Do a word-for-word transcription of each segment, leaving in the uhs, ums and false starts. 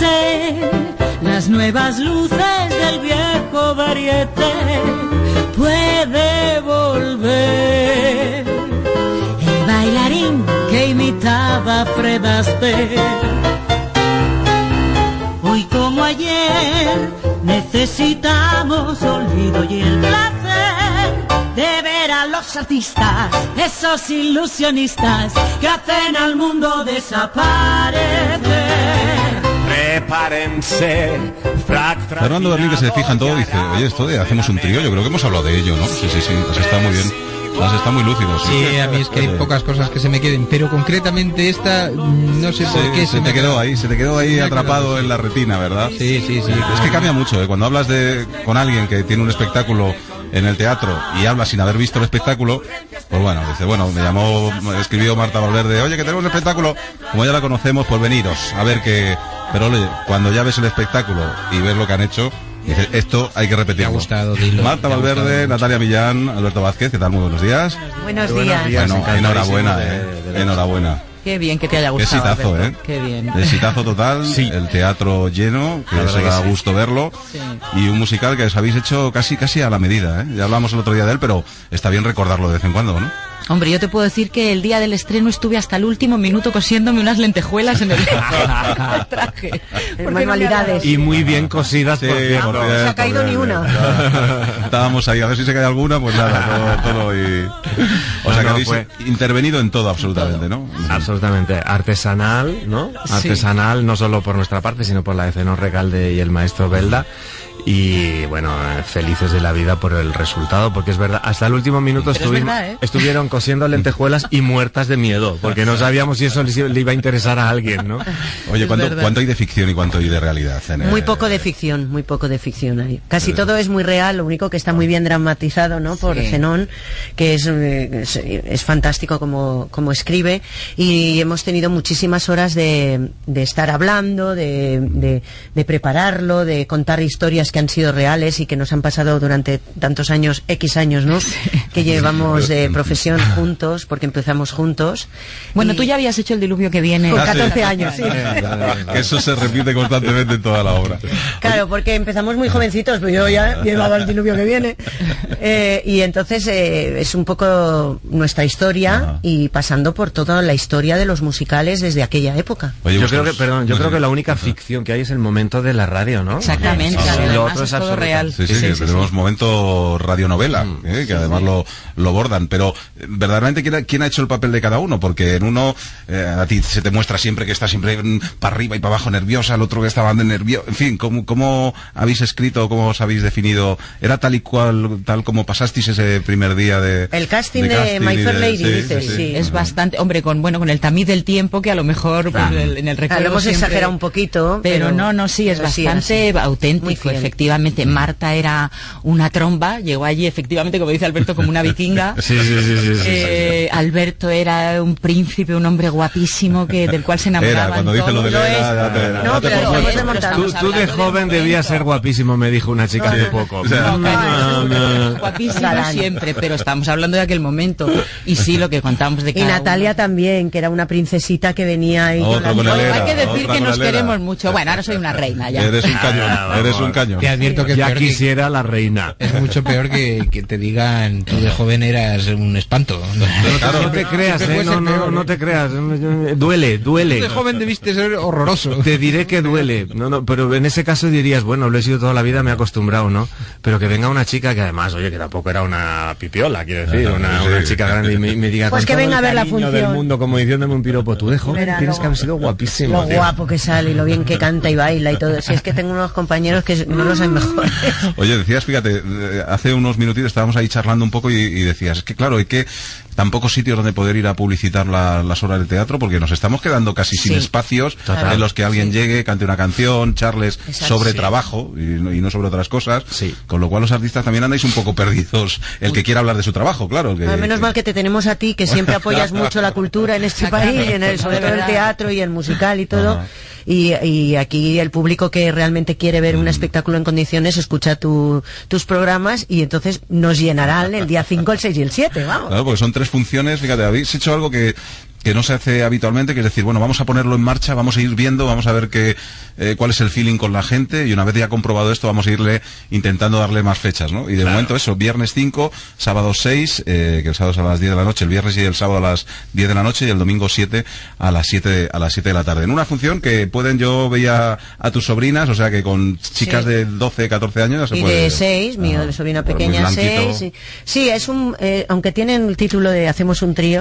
Varieté, las nuevas luces del viejo Varieté, puede volver. El bailarín que imitaba a Fred Astaire, hoy como ayer necesitamos olvido y el placer de ver a los artistas, esos ilusionistas que hacen al mundo desaparecer. Prepárense. Frac, frac, Fernando Berlín, que se fija en todo, dice, oye, esto de hacemos un trío, yo creo que hemos hablado de ello, ¿no? Sí, sí, sí, pues está muy bien. Pues está muy lúcido. Sí, sí, a mí es que hay pocas cosas que se me queden, pero concretamente esta, no sé por sí, qué se, se te me quedó ahí, se te quedó ahí atrapado quedó. en la retina, ¿verdad? Sí, sí, sí. Es que cambia mucho, ¿eh? Cuando hablas de con alguien que tiene un espectáculo en el teatro y habla sin haber visto el espectáculo, pues bueno, dice, bueno, me llamó, me escribió Marta Valverde, oye, que tenemos un espectáculo, como ya la conocemos, pues veniros, a ver qué... Pero oye, cuando ya ves el espectáculo y ves lo que han hecho, dices, esto hay que repetirlo. Me ha gustado, dilo. Marta Valverde, Natalia Millán, Alberto Vázquez, ¿qué tal? Muy buenos días. Buenos, buenos días. Bueno, enhorabuena, eh, de, de enhorabuena. Qué bien que te haya gustado. Qué exitazo, Alberto. ¿eh? Qué bien. Exitazo total, sí. El teatro lleno, que eso da sí. gusto verlo, sí. Y un musical que os habéis hecho casi casi a la medida, ¿eh? Ya hablamos el otro día de él, pero está bien recordarlo de vez en cuando, ¿no? Hombre, yo te puedo decir que el día del estreno estuve hasta el último minuto cosiéndome unas lentejuelas en el traje. Manualidades. Y muy bien cosidas, sí, por cierto. No se ha caído ni una. Estábamos ahí, a ver si se cae alguna, pues nada, todo, todo y... O sea, no, que habéis fue... intervenido en todo, absolutamente, ¿no? Absolutamente. Artesanal, ¿no? Artesanal, sí. No solo por nuestra parte, sino por la de Zenón Recalde y el maestro Belda. Y bueno, felices de la vida por el resultado, porque es verdad, hasta el último minuto estuvi verdad, ¿eh? estuvieron cosiendo lentejuelas y muertas de miedo, porque no sabíamos si eso le iba a interesar a alguien, ¿no? Oye, ¿cuánto, ¿cuánto hay de ficción y cuánto hay de realidad? En el... Muy poco de ficción, muy poco de ficción ahí. Casi todo es muy real, lo único que está muy bien dramatizado, ¿no? Por sí. Zenón, que es, es, es fantástico como, como escribe, y hemos tenido muchísimas horas de, de estar hablando, de, de, de prepararlo, de contar historias que han sido reales y que nos han pasado durante tantos años, X años, ¿no? Sí. Que llevamos de profesión juntos, porque empezamos juntos. Bueno, y... tú ya habías hecho el diluvio que viene. Con catorce años, sí. Que eso se repite constantemente en toda la obra. Claro, porque empezamos muy jovencitos, pero yo ya llevaba el diluvio que viene. Eh, y entonces eh, es un poco nuestra historia. Ajá. Y pasando por toda la historia de los musicales desde aquella época. Oye, yo creo que, perdón, yo creo que la única ficción que hay es el momento de la radio, ¿no? Exactamente. Sí, sí, sí. Lo otro es, es todo real. Sí, sí, sí, sí, sí tenemos sí. momento radionovela, mm, eh, que sí, además sí. lo, lo bordan. Pero verdaderamente, ¿quién ha, ¿quién ha hecho el papel de cada uno? Porque en uno eh, a ti se te muestra siempre que está siempre mm, para arriba y para abajo nerviosa, el otro que estaba nervioso. En fin, ¿cómo, ¿cómo habéis escrito, cómo os habéis definido? ¿Era tal y cual, tal como pasasteis ese primer día de el casting de, de, casting My Fair Lady? Sí, dices, sí, sí. sí. Es bastante, hombre, con bueno con el tamiz del tiempo que a lo mejor pues, el, en el recuerdo lo hemos siempre... exagerado un poquito, pero, pero no, no, sí, es bastante sí, auténtico, efectivamente. Marta era una tromba, llegó allí efectivamente, como dice Alberto, como una vikinga. Sí, sí, sí, sí, sí, eh, sí. Alberto era un príncipe, un hombre guapísimo que del cual se enamoraban. Era, cuando dice lo de la era, ya te, no, ya te pero por tú, tú de joven de debías ser guapísimo, me dijo una chica hace sí. poco. O sea, no, no, no, no. Guapísimo siempre, pero estamos hablando de aquel momento. Y sí, lo que contamos de cada Y Natalia uno. También, que era una princesita que venía y Otro con el era, hay que decir que nos queremos queremos mucho. Bueno, ahora soy una reina ya. Eres un cañón, ah, eres un cañón. Te advierto que ya quisiera que, la reina. Es mucho peor que, que te digan tú de joven eras un espanto. No, claro, no te creas, eh, no, no, peor, no te creas. Duele, duele. Tú de joven debiste ser horroroso. Te diré que duele. No, no, pero en ese caso dirías, bueno, lo he sido toda la vida, me he acostumbrado, ¿no? Pero que venga una chica que además, oye, que tampoco era una pipiola, quiero decir, una, una chica grande y me, me diga pues con que todo venga el a ver la cariño función del mundo, como diciéndome un piropo, tú de joven Verá, tienes lo, que haber sido guapísimo. Lo tío. guapo que sale y lo bien que canta y baila y todo. Si es que tengo unos compañeros que no los hay mejores. Oye, decías, fíjate, hace unos minutitos estábamos ahí charlando un poco y, y decías, es que claro, hay que tan pocos sitios donde poder ir a publicitar la, las obras de teatro, porque nos estamos quedando casi sí. sin espacios Total. en los que alguien sí. llegue, cante una canción, charles Exacto. sobre sí. trabajo y no, y no sobre otras cosas, sí. con lo cual los artistas también andáis un poco perdidos, el que quiera hablar de su trabajo, claro. El que, Menos que... mal que te tenemos a ti, que siempre apoyas mucho la cultura en este país, en el, sobre todo el teatro y el musical y todo. Ajá. Y, y aquí el público que realmente quiere ver un espectáculo en condiciones escucha tu, tus programas y entonces nos llenarán el día cinco, el seis y el siete, vamos. Claro, porque son tres funciones, fíjate, habéis hecho algo que que no se hace habitualmente, que es decir, bueno, vamos a ponerlo en marcha, vamos a ir viendo, vamos a ver qué, eh, cuál es el feeling con la gente, y una vez ya comprobado esto, vamos a irle intentando darle más fechas, ¿no? Y de claro. momento eso, viernes cinco, sábado seis, eh, que el sábado es a las diez de la noche, el viernes y el sábado a las diez de la noche, y el domingo siete a las siete, a las siete de la tarde. En una función que pueden, yo veía a tus sobrinas, o sea que con chicas sí. de doce, catorce años ya se y puede... de seis, mi ah, sobrina pequeña seis. Sí. sí, es un, eh, aunque tienen el título de Hacemos un trío,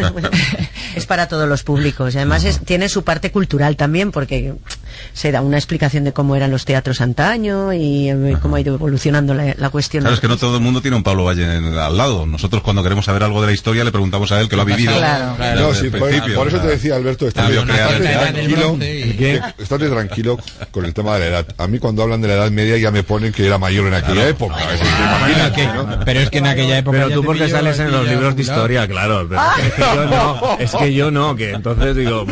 es para todos los públicos, y además es, tiene su parte cultural también, porque se da una explicación de cómo eran los teatros antaño y eh, cómo ha ido evolucionando la, la cuestión. Claro, es que no todo el mundo tiene un Pablo Valle en, al lado. Nosotros cuando queremos saber algo de la historia le preguntamos a él, que lo ha vivido. Claro, claro. No, sí, por, por eso te decía, Alberto, estate tranquilo, estate tranquilo con el tema de la edad. A mí cuando hablan de la edad media ya me ponen que era mayor en aquella claro. época. Es decir, imagínate, ¿no? Pero es que en aquella época... Pero tú porque sales en los libros de historia, claro. Pero es que yo no, es que yo no, que entonces digo...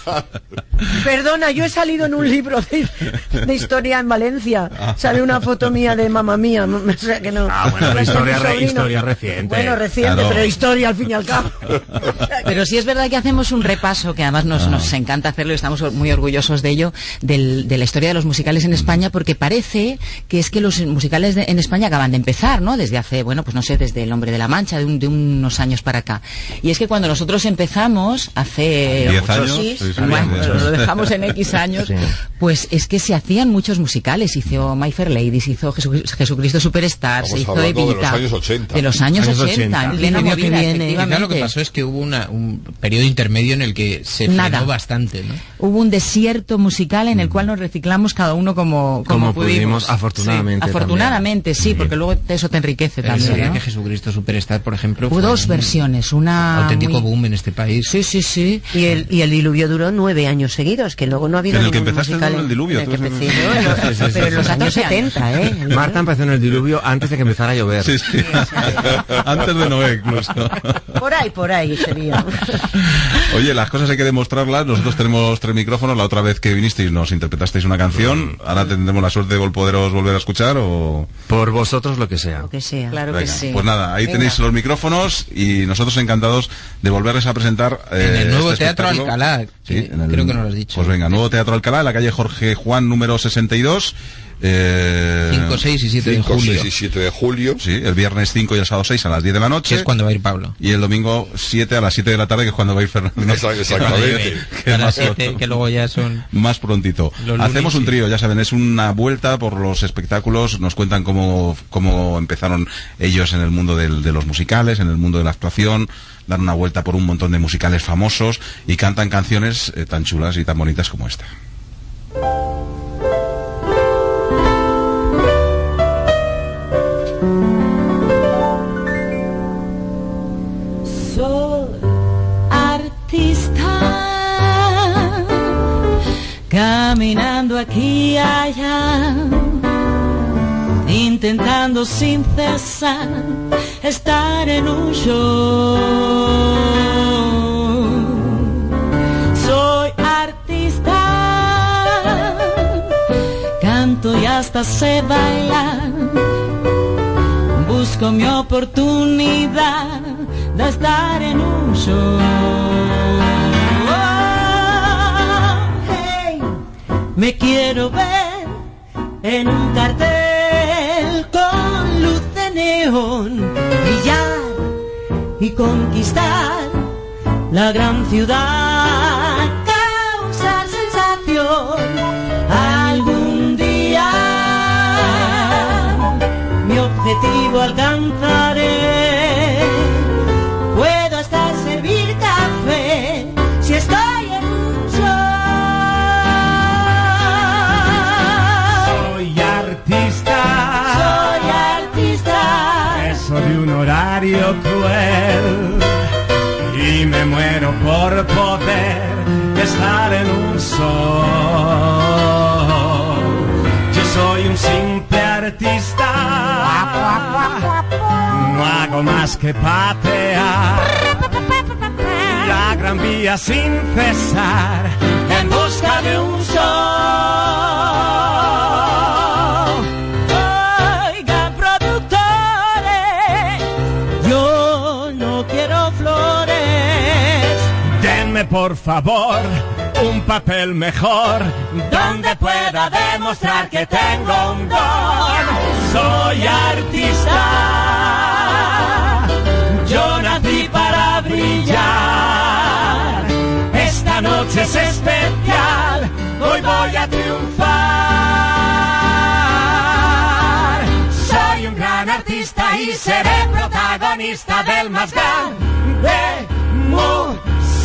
Perdona, yo he salido en un libro de, de historia en Valencia. Sale una foto mía de mamá mía. O sea que no. Ah, bueno, historia, re, historia reciente. Bueno, reciente, claro. pero historia al fin y al cabo. Pero sí es verdad que hacemos un repaso, que además nos, ah. nos encanta hacerlo y estamos muy orgullosos de ello, del, de la historia de los musicales en España, porque parece que es que los musicales de, en España acaban de empezar, ¿no? Desde hace, bueno, pues no sé, desde El Hombre de la Mancha, de, un, de unos años para acá. Y es que cuando nosotros empezamos, hace... ¿Diez años? Sí, sí, bueno, lo dejamos en X años, sí. Pues es que se hacían muchos musicales. Hizo My Fair Ladies, hizo Jesu, Jesucristo Superstar, se hizo Evita. De los años ochenta. De los años ochenta. En plena movida, efectivamente. Lo que pasó es que hubo una, un periodo intermedio en el que se frenó bastante, ¿no? Hubo un desierto musical en el cual nos reciclamos cada uno como, como, como pudimos. pudimos. Afortunadamente. Sí, afortunadamente, sí, porque luego eso te enriquece Pero también. Sería ¿no? que Jesucristo Superstar, por ejemplo, hubo dos versiones. Una auténtico muy... boom en este país. Sí, sí, sí. Y el, y el diluvio duró nueve años seguidos, que luego no ha habido en el que ningún empezaste musical en el diluvio. En el que empecé, ¿no? En los, pero en los años setenta, ¿eh? Marta empezó en el diluvio antes de que empezara a llover. Sí, sí. Antes de Noé, incluso. Por ahí, por ahí sería. Oye, las cosas hay que demostrarlas. Nosotros tenemos tres micrófonos. La otra vez que vinisteis nos interpretasteis una canción. Ahora tendremos la suerte de poderos volver a escuchar o... Por vosotros lo que sea. Lo que sea. Claro Venga, que sí. Pues nada, ahí Venga. tenéis los micrófonos y nosotros encantados de volverles a presentar eh, en el nuevo este Teatro espectáculo. Alcalá. Sí, en el, creo que no lo has dicho. Pues venga, nuevo Teatro Alcalá, en la calle Jorge Juan número sesenta y dos. Eh, cinco, seis y siete de cinco, julio. seis y siete de julio. Sí, el viernes cinco y el sábado seis a las diez de la noche. Que es cuando va a ir Pablo. Y el domingo siete a las siete de la tarde, que es cuando va a ir Fernando. Exactamente. Que, más siete, que luego ya son... Más prontito. Hacemos un trío, ya saben, es una vuelta por los espectáculos. Nos cuentan cómo, cómo empezaron ellos en el mundo del, de los musicales, en el mundo de la actuación. Dan una vuelta por un montón de musicales famosos y cantan canciones eh, tan chulas y tan bonitas como esta. Soy artista, caminando aquí y allá, intentando sin cesar estar en un show. Soy artista, canto y hasta sé bailar, busco mi oportunidad de estar en un show. Oh, hey, me quiero ver en un cartel con luz de neón, brillar y conquistar la gran ciudad, causar sensación algún día. Mi objetivo alcanzaré. Puedo hasta servir café si estoy en un show. Soy artista, Soy artista, preso de un horario cruel, y me muero por poder estar en un show. Yo soy un simple artista, no hago más que patear la Gran Vía sin cesar en busca de un show. Oiga, productores, yo no quiero flores, De Dame por favor un papel mejor donde pueda demostrar que tengo un don. Soy artista, yo nací para brillar. Esta noche es especial, hoy voy a triunfar. Soy un gran artista y seré protagonista del más grande musical.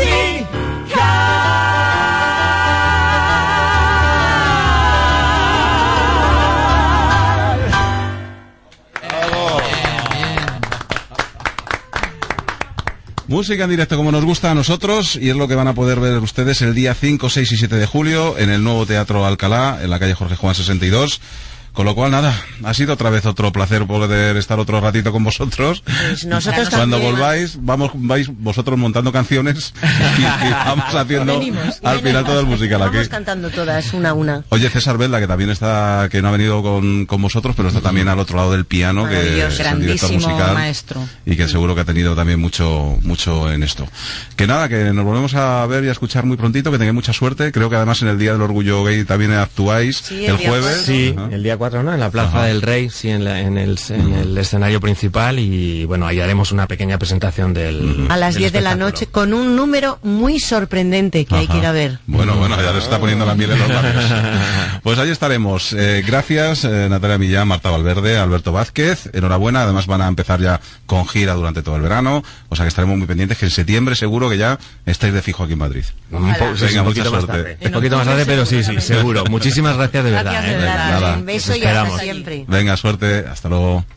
Música en directo como nos gusta a nosotros, y es lo que van a poder ver ustedes el día cinco, seis y siete de julio en el nuevo Teatro Alcalá, en la calle Jorge Juan sesenta y dos. Con lo cual, nada, ha sido otra vez otro placer poder estar otro ratito con vosotros. Pues nosotros Cuando también. volváis, vamos, vais vosotros montando canciones y, y vamos haciendo Venimos, al final todo el musical aquí. Vamos cantando todas, una a una. Oye, César Velda, que también está, que no ha venido con, con vosotros, pero está también al otro lado del piano, que es el director musical, maestro. y que seguro que ha tenido también mucho, mucho en esto. Que nada, que nos volvemos a ver y a escuchar muy prontito, que tengáis mucha suerte. Creo que además en el Día del Orgullo Gay también actuáis, Sí, el, el día jueves. Sí, Ajá. el día cuatro, ¿no? En la Plaza Ajá. del Rey, sí, en, la- en el, en el escenario principal, y bueno, ahí haremos una pequeña presentación del A las del diez de la espectáculo. noche con un número muy sorprendente que hay que ir a ver. Bueno, bueno, ya les está poniendo la miel en los labios. Pues ahí estaremos. Eh, gracias, eh, Natalia Millán, Marta Valverde, Alberto Vázquez. Enhorabuena, además van a empezar ya con gira durante todo el verano. O sea que estaremos muy pendientes, que en septiembre seguro que ya estáis de fijo aquí en Madrid. Un, po- sí, sí, Venga, un mucha poquito más suerte. tarde. Un poquito más tarde, pero sí, sí, seguro. Muchísimas gracias de verdad. Gracias, de ¿eh? verdad. Nada. Un beso Os y hasta esperamos. siempre. Venga, suerte. Hasta luego.